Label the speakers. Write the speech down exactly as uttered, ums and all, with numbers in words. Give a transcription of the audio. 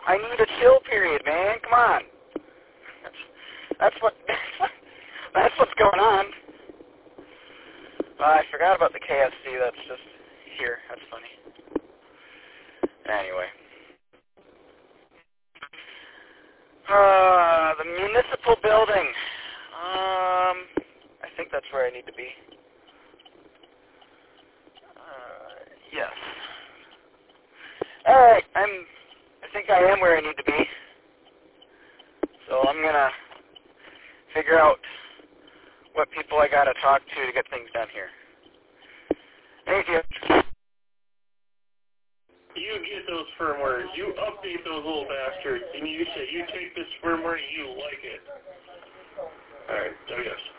Speaker 1: I need a chill period, man. Come on. That's, that's what. That's what's going on. Uh, I forgot about the K F C. That's just here. That's funny. Anyway. Uh, the municipal building. Um, I think that's where I need to be. Uh, yes. All right. I'm. I think I am where I need to be. So I'm gonna figure out what people I gotta talk to to get things done here. Thank you.
Speaker 2: You get those firmwares, you update those little bastards, and you say you take this firmware and you like it. Alright, so yes.